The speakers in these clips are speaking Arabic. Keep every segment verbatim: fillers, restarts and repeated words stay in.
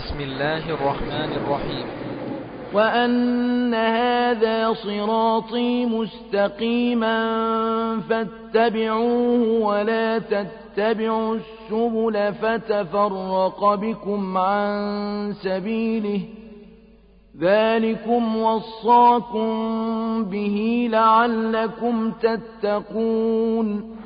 بسم الله الرحمن الرحيم. وأن هذا صراطي مستقيما فاتبعوه ولا تتبعوا السبل فتفرق بكم عن سبيله ذلكم وصاكم به لعلكم تتقون.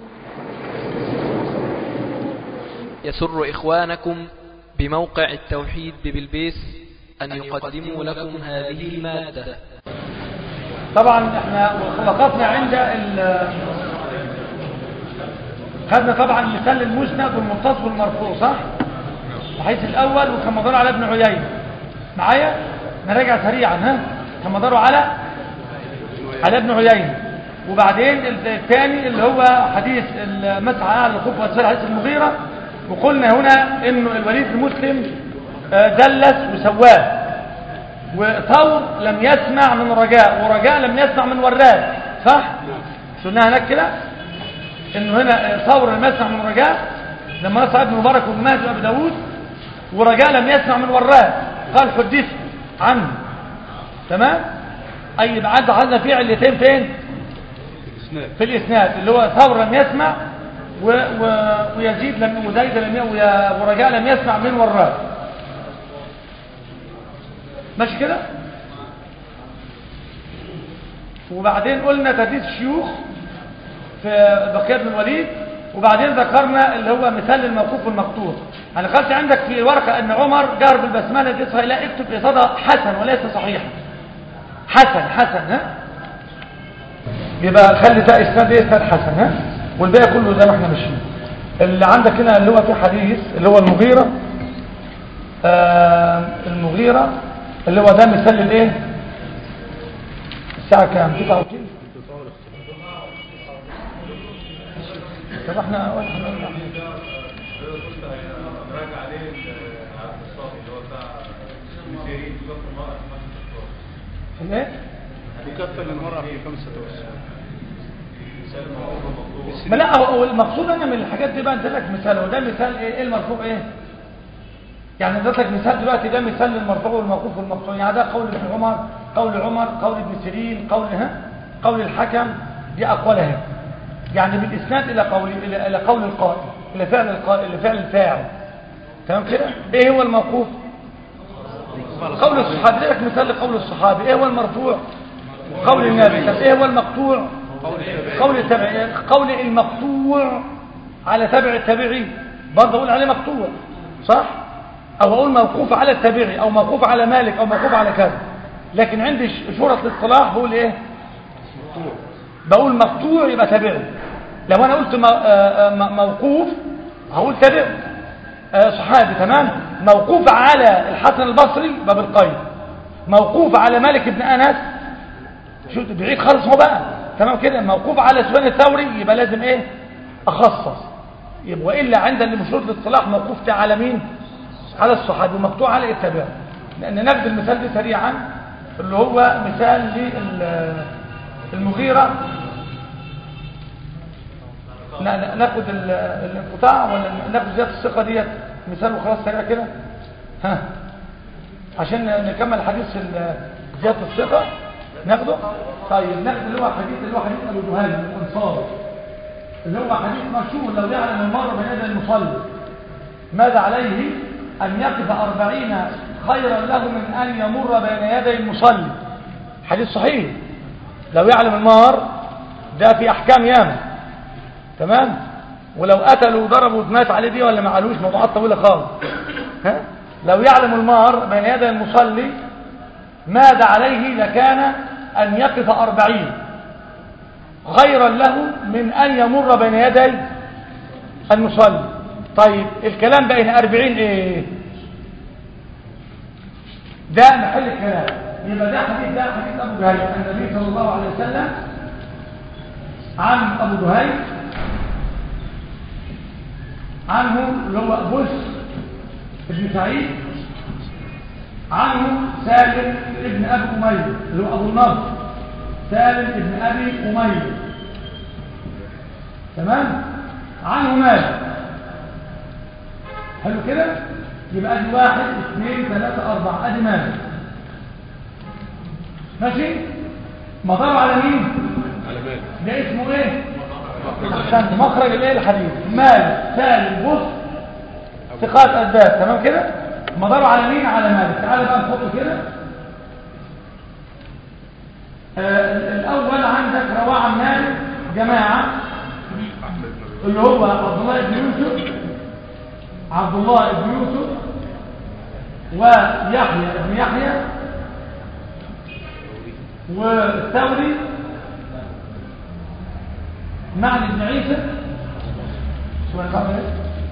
يسر إخوانكم بموقع التوحيد ببلبيس أن يقدموا لكم هذه المادة. طبعا احنا وقفنا عند ال خدنا طبعا مثال المسند والمتصل والمرفوع، صح؟ الحديث الأول وكان مداره على ابن عيينة. معايا نراجع سريعا. ها كان مداره على على ابن عيينة، وبعدين الثاني اللي هو حديث المسح على الخف وأسفل حديث المغيرة، وقلنا هنا انه الوليد المسلم دلس وسواه، وثور لم يسمع من رجاء، ورجاء لم يسمع من وراد، صح؟ قلنا هناك كده انه هنا ثور لم يسمع من رجاء لما نصر ابن مبارك وابن مهدي وابي داود، ورجاء لم يسمع من وراد قال حدث عنه. تمام؟ اي يبقى عندنا في علتين فين؟ في الاسناد، اللي هو ثور لم يسمع و... و... ويزيد لم وزيد لم ي... ورجاء لم يسمع من وراد. ماشي كده؟ وبعدين قلنا تدريس الشيوخ في بقية بن الوليد، وبعدين ذكرنا اللي هو مثال الموقوف والمقطوع. انا قلت عندك في الورقه ان عمر جار بالبسمله دي صحيح، لا اكتب اصابه حسن وليس صحيحا. حسن حسن ها يبقى خلي ده اسناد ايه؟ اسناد حسن. ها والباقي كله زي ما احنا ماشيين. اللي عندك هنا اللي هو في حديث اللي هو المغيرة آه المغيرة اللي هو ده مثال للايه؟ الساعة كام؟ تسعة وثلاثين. طب احنا ايه؟ يكفر للمرأة في خمسة وعشرين. ما لا هو المقصود انا من الحاجات دي بقى انت لك مثال، وده مثال ايه؟ ايه المرفوع ايه؟ يعني اديت لك مثال دلوقتي، ده مثال للمرفوع والموقوف والمقطوع. يعني ده قول ابن عمر، قول عمر، قول ابن سيرين، قول ها قول الحكم، دي اقوالها يعني بالاسناد الى قول الى, إلى قول القائل، الى فعل القائل، الى فعل الفاعل. تمام كده؟ ايه هو الموقوف؟ قول الصحابي. لك مثال لقول الصحابي. ايه هو المرفوع؟ قول النبي. طب ايه هو المقطوع؟ قول التابعي. قول المقطوع على تبع التابعي برضه اقول عليه مقطوع، صح؟ او اقول موقوف على التابعي او موقوف على مالك او موقوف على كذا. لكن عندي شرط الاصطلاح بقول ايه؟ بقول مقطوع يبقى تابعي. لو انا قلت موقوف هقول تابعي صحابي. تمام؟ موقوف على الحسن البصري باب القيد، موقوف على مالك بن انس شو بعيد خالص هو بقى. تمام كده؟ موقوف على سفيان الثوري يبقى لازم ايه؟ اخصص. يبقى والا عند اللي مشروط الاصطلاح موقوف على مين؟ على الصحابي، ومقطوع على التابع. لان ناخد المثال ده سريعا اللي هو مثال للمغيرة. ناخد الانقطاع ولا ناخد زيادة الثقة ديت مثال وخلاص سريع كده؟ ها عشان نكمل حديث زيادة الثقة ناخده. طيب ناخد اللي هو حديث اللي هو حديث ابو جهيل الانصاري اللي هو حديث مشهور لو يعلم المرء بين يدي المصلي ماذا عليه ان يقف أربعين خيرا له من ان يمر بين يدي المصلي. حديث صحيح. لو يعلم المار ده في احكام ياما. تمام؟ ولو قتلوا وضربوا ومات عليه دي ولا ما علوش موضوعات طويله خالص. ها لو يعلم المار بين يدي المصلي ماذا عليه لكان أن يقف أربعين خيرا له من أن يمر بين يدي المصلي. طيب الكلام بين أربعين إيه؟ ده محل الكلام. يبقى ده حديث ده حديث أبو جهيل النبي صلى الله عليه وسلم عن أبو جهيل عنه اللي هو بس بن سعيد عنه سالم ابن أبي أمية اللي هو أبو النضر سالم ابن أبي أمية. تمام؟ عنه مالك. حلو كده؟ يبقى ادي واحد اثنين ثلاثة أربعة، ادي مالك. ماشي؟ مدار على مين؟ على مالك. ده اسمه ايه؟ عشان مخرج الايه الحديث. مالك سالم بص ثقات أسباب، تمام كده؟ مدار على مين؟ على مالك. تعالى بقى نحط كده. آه الأول عندك رواه عن مالك جماعة اللي هو عبد الله بن يوسف عبد الله بن يوسف ويحيى بن يحيى والثوري معنى بن عيسى شو هنقول ايه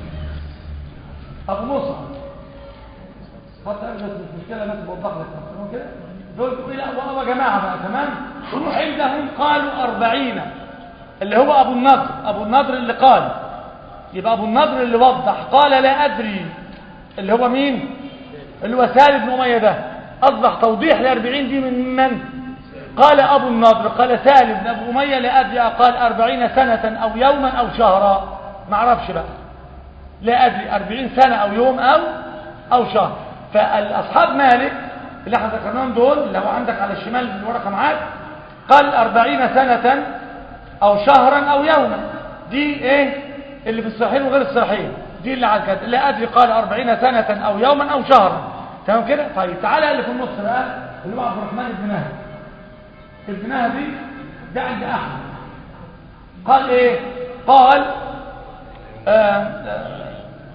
ابو مصعب حتى ارجع مش مشكله بس بوضح لك تمام كده. دول الى وهو جماعه بقى تمام. عندهم قالوا أربعين اللي هو ابو النضر ابو النضر اللي قال، يبقى ابو النضر اللي وضح قال لا ادري اللي هو مين؟ اللي هو سالم بن اميه. ده اصبح توضيح ل أربعين دي من من؟ قال ابو النضر قال سالم بن ابو اميه لا ادري قال أربعين سنه او يوما او شهرا، ما اعرفش بقى لا ادري أربعين سنه او يوم او او شهر. فالاصحاب مالك اللي احنا ذكرناهم دول لو عندك على الشمال في الورقه معاك قال أربعين سنه او شهرا او يوما، دي ايه اللي في الصحيحين وغير الصحيحين، دي اللي على كده. لا ادري قال أربعين سنه او يوما او شهرا، تمام كده. طيب تعالى اللي في النص بقى اللي هو عبد الرحمن بن مهدي. ابن مهدي ده عند احمد قال ايه؟ قال آآ آآ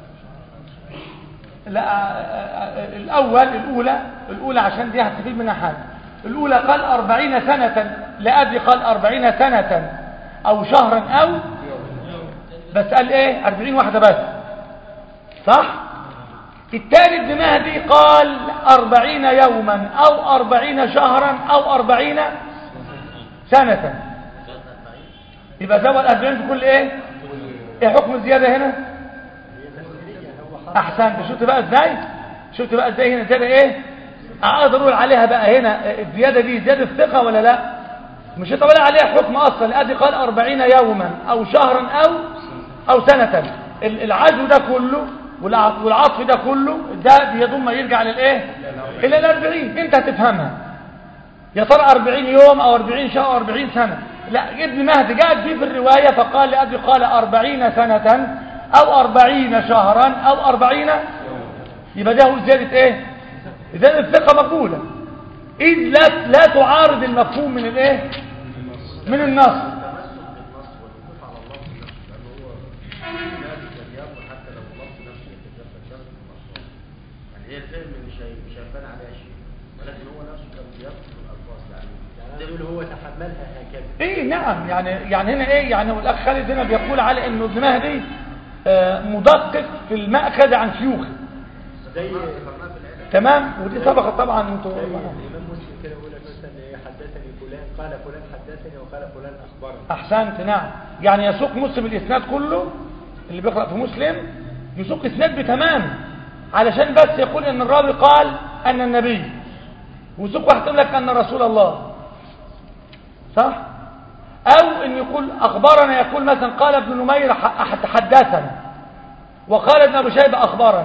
لا آآ الاول الاولى الاولى عشان دي هتفيد منها حاجه. الاولى قال أربعين سنه لا ادري قال أربعين سنه او شهرا او بس قال ايه؟ أربعين واحده بس، صح؟ الثاني ابن مهدي قال أربعين يوما او أربعين شهرا او أربعين سنه، يبقى زود أربعين في كل ايه؟ ايه حكم الزياده هنا؟ احسنت. شفت بقى ازاي؟ شفت بقى ازاي هنا زياده ايه؟ اقدر اقول عليها بقى هنا الزياده دي زياده ثقه ولا لا؟ مش هتقول عليها حكم اصلا. ادي قال أربعين يوما او شهرا او او سنه، العزو ده كله والعطف ده كله ده بيضم يرجع للايه؟ الى الأربعين. انت هتفهمها يا ترى أربعين يوم او أربعين شهر او أربعين سنه. لا، ابن مهدي جاءت فيه في الروايه فقال لأبي قال أربعين سنه او أربعين شهرا او أربعين، يبقى ده هو زياده ايه؟ زياده الثقه مقبوله اذ لا لا تعارض المفهوم من الايه؟ من النص. هي الفهم مش مش هيبان عليها شيء، ولكن هو نفسه كان بيفهم الالفاظ يعني يعني يقول هو تحملها هكذا. ايه نعم، يعني يعني هنا ايه؟ يعني الاخ خالد هنا بيقول على انه ابن مهدي آه مدقق في المأخذ عن شيوخه زي تمام. ودي سبقت طبعا انتوا الامام مسلم كده يقول مثلا ايه حدثني فلان قال فلان حدثني وقال فلان اخبرني. احسنت. نعم، يعني يسوق مسلم الاسناد كله اللي بيقرأ في مسلم يسوق اسناد بتمام علشان بس يقول ان الراوي قال ان النبي، وسوق واحد يقول لك ان رسول الله، صح؟ او ان يقول اخبرنا، يقول مثلا قال ابن نمير حدثنا وقال ابن ابي شيبه اخبرنا،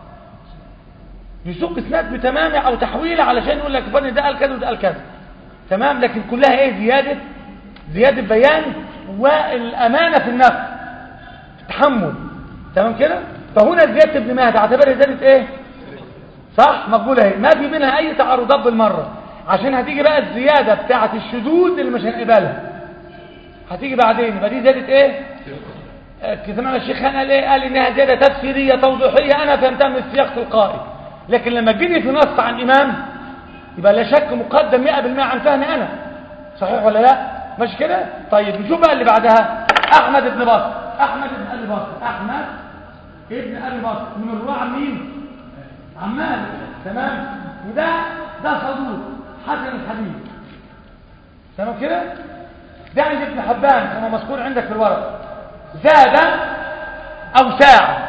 يسوق اسناد بتمام او تحويله علشان يقول لك فن ده قال كذا وده قال كذا، تمام. لكن كلها ايه؟ زياده زياده بيان والامانه في النقل، التحمل، تمام كده. فهنا زياده ابن مهدي اعتبرها زياده ايه؟ صح، مقبوله اهي، ما في منها اي تعارضات بالمره، عشان هتيجي بقى الزياده بتاعه الشذوذ اللي مش هنقبلها هتيجي بعدين. يبقى دي زياده ايه؟ كما الشيخ قال ايه؟ قال انها زياده تفسيريه توضيحيه انا فهمتها من السياق التلقائي، لكن لما تجيني في نص عن امام يبقى لا شك مقدم مئة بالمئة عن فهمي انا، صحيح ولا لا؟ مش كده؟ طيب نشوف بقى اللي بعدها. احمد بن بكر احمد بن ابي بكر احمد ابن ابي بكر من الرواه عن مين؟ عن مالك، تمام. وده ده صدوق حسن الحديث، تمام كده. ده عند ابن حبان كما مذكور عندك في الورق، زاد او ساعه.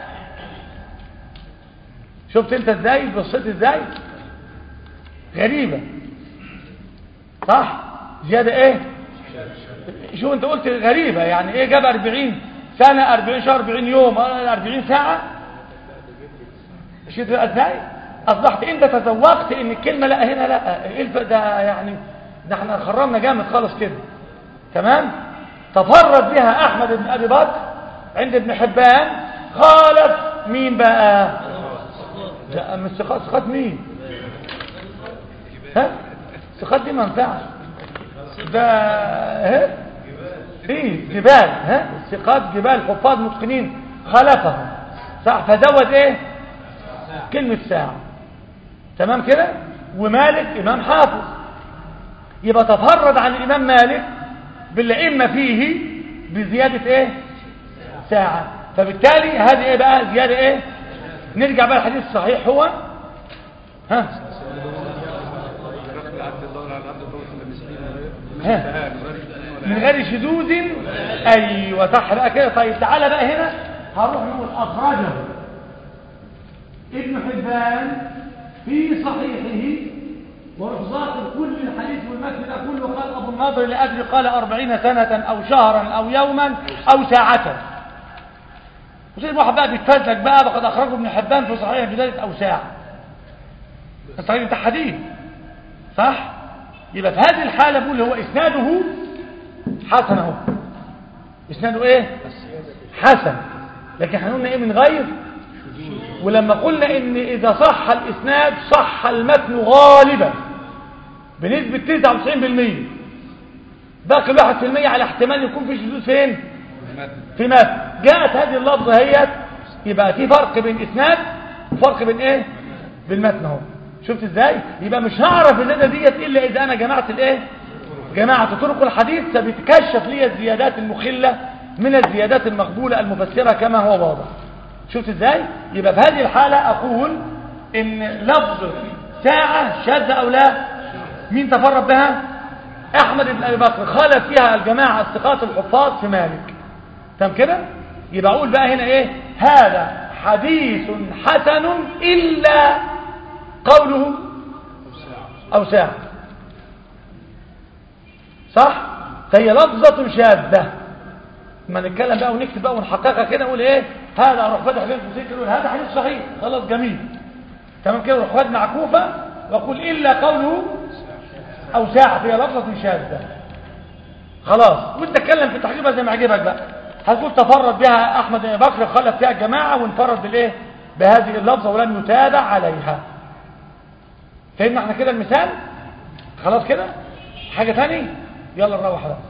شفت انت ازاي؟ بصيت ازاي؟ غريبه، صح؟ زياده ايه؟ شو انت قلت غريبه، يعني ايه جاب أربعين سنه أربعين شهر أربعين يوم أربعين ساعه؟ شفت بقى ازاي؟ اصبحت انت تذوقت ان الكلمه لا هنا لا، ايه الف- ده يعني ده احنا خرمنا جامد خالص كده. تمام. تفرد بها احمد بن ابي بكر عند ابن حبان، خالف مين بقى؟ لا مش ثقات، ثقات مين؟ ها؟ ثقات دي ما ينفعش. ده ها؟ ايه جبال، ها؟ ثقات جبال حفاظ متقنين خالفهم، صح؟ فزود ايه؟ كلمة ساعة. تمام كده. ومالك امام حافظ، يبقى تفرد عن الامام مالك بالائمه فيه بزياده ايه؟ ساعه. فبالتالي هذه ايه بقى؟ زياده ايه؟ نرجع بقى الحديث الصحيح هو ها ها من غير شذوذ. ايوه صح بقى كده. طيب تعالى بقى هنا هنروح نقول اخرجه ابن حبان في صحيحه، وروح ذاكر كل الحديث والمتن ده كله. قال ابو النضر لأجل قال أربعين سنة او شهرا او يوما او ساعة. وزي الواحد بقى بيتفزلك بقى فقد اخرجه ابن حبان في صحيح بداية او ساعة. الصحيح بتاع حديث صح. يبقى في هذه الحالة بقول هو اسناده حسن اهو. اسناده ايه؟ حسن. لكن احنا قلنا ايه؟ من غير. ولما قلنا ان اذا صح الاسناد صح المتن غالبا بنسبة تسعة وتسعين بالمئة، باقي الواحد في المية على احتمال يكون في شذوذ فين؟ في متن. جاءت هذه اللفظة هي، يبقى في فرق بين اسناد وفرق بين ايه؟ بالمتن اهو. شفت ازاي؟ يبقى مش هعرف الزيادة ديت الا اذا انا جمعت الايه؟ جماعة طرق الحديث، سبتكشف لي الزيادات المخلة من الزيادات المقبولة المفسرة كما هو واضح. شفت ازاي؟ يبقى في هذه الحالة اقول ان لفظ ساعة شاذة او لا؟ مين تفرد بها؟ احمد بن ابي بكر، خالف فيها الجماعة الثقات الحفاظ في مالك. تمام كده؟ يبقى اقول بقى هنا ايه؟ هذا حديث حسن الا قوله او ساعة. صح؟ فهي لفظة شاذة. ما نتكلم بقى ونكتب بقى ونحققها كده نقول ايه؟ هذا اروح فاتح بين قوسين نقول هذا حديث صحيح، خلاص جميل. تمام كده. نروح فاتح معكوفه واقول الا قوله او ساعه، هي لفظه شاذه. خلاص. وانت تتكلم في التحقيق زي ما عجبك بقى، هتقول تفرد بها احمد بن بكر، خلف فيها الجماعه وانفرد بالايه؟ بهذه اللفظه ولم يتابع عليها. فهمنا احنا كده المثال؟ خلاص كده. حاجه ثانيه؟ يلا نروح بقى.